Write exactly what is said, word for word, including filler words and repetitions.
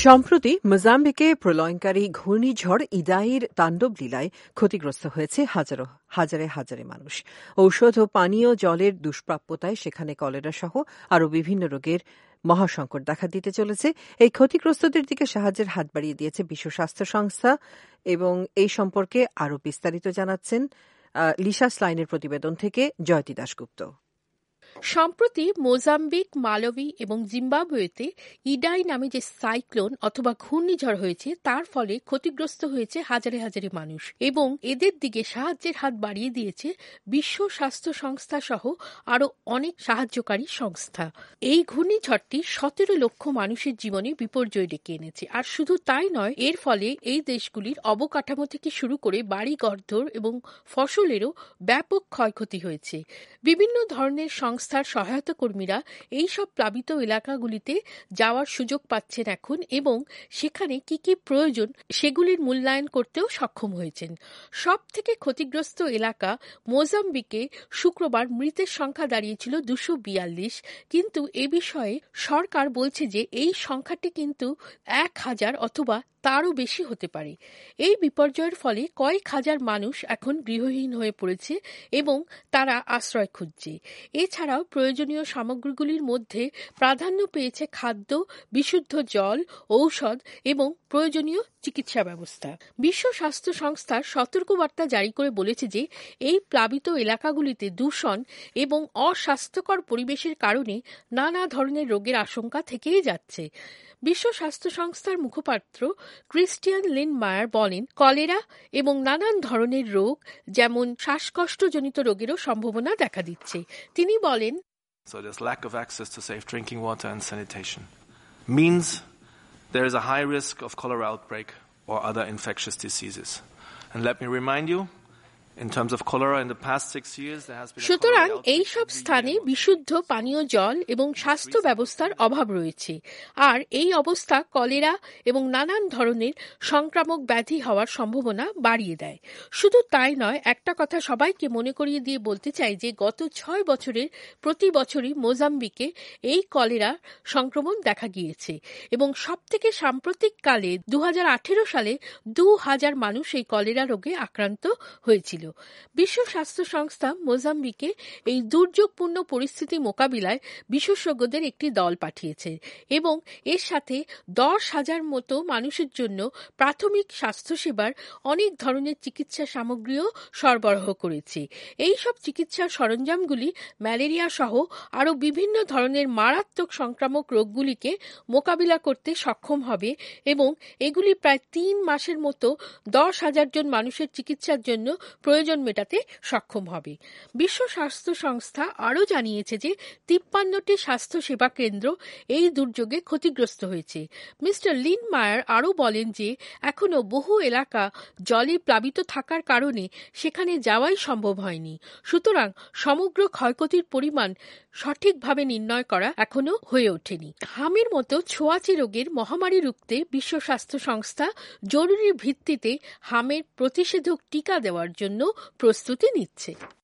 সম্প্রতি মোজাম্বিকে প্রলয়ঙ্কারী ঘূর্ণিঝড় ইদাইর তাণ্ডব লীলায় ক্ষতিগ্রস্ত হয়েছে হাজারো হাজারে হাজারে মানুষ। ঔষধ ও পানীয় জলের দুষ্প্রাপ্যতায় সেখানে কলেরা সহ আরও বিভিন্ন রোগের মহাসংকট দেখা দিতে চলেছে। এই ক্ষতিগ্রস্তদের দিকে সাহায্যের হাত বাড়িয়ে দিয়েছে বিশ্ব স্বাস্থ্য সংস্থা এবং এই সম্পর্কে আরও বিস্তারিত জানাচ্ছেন লিসা স্লাইনের প্রতিবেদন থেকে জয়তী দাশগুপ্ত। সম্প্রতি মোজাম্বিক, মালাউই এবং জিম্বাবুয়েতে ইডাই নামে যে সাইক্লোন অথবা ঘূর্ণিঝড় হয়েছে তার ফলে ক্ষতিগ্রস্ত হয়েছে হাজারে হাজারে মানুষ এবং এদের দিকে সাহায্যের হাত বাড়িয়ে দিয়েছে বিশ্ব স্বাস্থ্য সংস্থা সহ আরও অনেক সাহায্যকারী সংস্থা। এই ঘূর্ণিঝড়টি সতেরো লক্ষ মানুষের জীবনে বিপর্যয় ডেকে এনেছে। আর শুধু তাই নয়, এর ফলে এই দেশগুলির অবকাঠামো থেকে শুরু করে বাড়ি ঘরদোর এবং ফসলেরও ব্যাপক ক্ষয়ক্ষতি হয়েছে। বিভিন্ন ধরনের সংস্থা সংস্থার সহায়তা কর্মীরা এই সব প্লাবিত এলাকাগুলিতে যাওয়ার সুযোগ পাচ্ছেন এখন এবং সেখানে কি কি প্রয়োজন সেগুলির মূল্যায়ন করতেও সক্ষম হয়েছেন। সব থেকে ক্ষতিগ্রস্ত এলাকা মোজাম্বিকে শুক্রবার মৃতের সংখ্যা দাঁড়িয়েছিল দুশো বিয়াল্লিশ, কিন্তু এ বিষয়ে সরকার বলছে যে এই সংখ্যাটি কিন্তু এক হাজার অথবা তারও বেশি হতে পারে। এই বিপর্যয়ের ফলে কয়েক হাজার মানুষ এখন গৃহহীন হয়ে পড়েছে এবং তারা আশ্রয় খুঁজছে। এছাড়াও প্রয়োজনীয় সামগ্রীগুলির মধ্যে প্রাধান্য পেয়েছে খাদ্য, বিশুদ্ধ জল, ঔষধ এবং প্রয়োজনীয় চিকিৎসা ব্যবস্থা। বিশ্ব স্বাস্থ্য সংস্থা সতর্কবার্তা জারি করে বলেছে যে এই প্লাবিত এলাকাগুলিতে দূষণ এবং অস্বাস্থ্যকর পরিবেশের কারণে নানা ধরনের রোগের আশঙ্কা থেকেই যাচ্ছে। বিশ্ব স্বাস্থ্য সংস্থার মুখপাত্র ক্রিস্টিয়ান লিনমায়ার বলেন, কলেরা এবং নানান ধরনের রোগ যেমন শ্বাসকষ্টজনিত রোগেরও সম্ভাবনা দেখা দিচ্ছে। তিনি বলেন, So there's lack of access to safe drinking water and sanitation means there is a high risk of cholera outbreak or other infectious diseases. And let me remind you, in terms of cholera in the past six years there has been a সুতরাং এই সব স্থানে বিশুদ্ধ পানীয় জল এবং স্বাস্থ্য ব্যবস্থার অভাব রয়েছে, আর এই অবস্থা কলেরা এবং নানান ধরনের সংক্রামক ব্যাধি হওয়ার সম্ভাবনা বাড়িয়ে দেয়। শুধু তাই নয়, একটা কথা সবাইকে মনে করিয়ে দিয়ে বলতে চাই যে গত ছয় বছরের প্রতি বছরই মোজাম্বিকে এই কলেরা সংক্রমণ দেখা গিয়েছে এবং সব থেকে সাম্প্রতিককালে দু হাজার আঠেরো সালে দু হাজার মানুষ এই কলেরা রোগে আক্রান্ত হয়েছিল। বিশ্ব স্বাস্থ্য সংস্থা মোজাম্বিকে এই দুর্যোগপূর্ণ পরিস্থিতি মোকাবিলায় বিশেষজ্ঞদের একটি দল পাঠিয়েছে এবং এর সাথে দশ হাজার মতো মানুষের জন্য প্রাথমিক স্বাস্থ্যসেবার অনেক ধরনের চিকিৎসা সামগ্রীও সরবরাহ করেছে। এই সব চিকিৎসার সরঞ্জামগুলি ম্যালেরিয়া সহ আরও বিভিন্ন ধরনের মারাত্মক সংক্রামক রোগগুলিকে মোকাবিলা করতে সক্ষম হবে এবং এগুলি প্রায় তিন মাসের মতো দশ হাজার জন মানুষের চিকিৎসার জন্য প্রয়োজন মেটাতে সক্ষম হবে। বিশ্ব স্বাস্থ্য সংস্থা আরও জানিয়েছে যে তিপ্পান্নটি স্বাস্থ্য সেবা কেন্দ্র এই দুর্যোগে ক্ষতিগ্রস্ত হয়েছে। মিস্টার লিনমায়ার আরও বলেন যে এখনও বহু এলাকা জলে প্লাবিত থাকার কারণে সেখানে যাওয়াই সম্ভব হয়নি। সুতরাং সমগ্র ক্ষয়ক্ষতির পরিমাণ সঠিকভাবে নির্ণয় করা এখনও হয়ে ওঠেনি। হামের মতো ছোঁয়াচে রোগের মহামারী রুখতে বিশ্ব স্বাস্থ্য সংস্থা জরুরি ভিত্তিতে হামের প্রতিষেধক টিকা দেওয়ার জন্য প্রস্তুতি নিচ্ছে।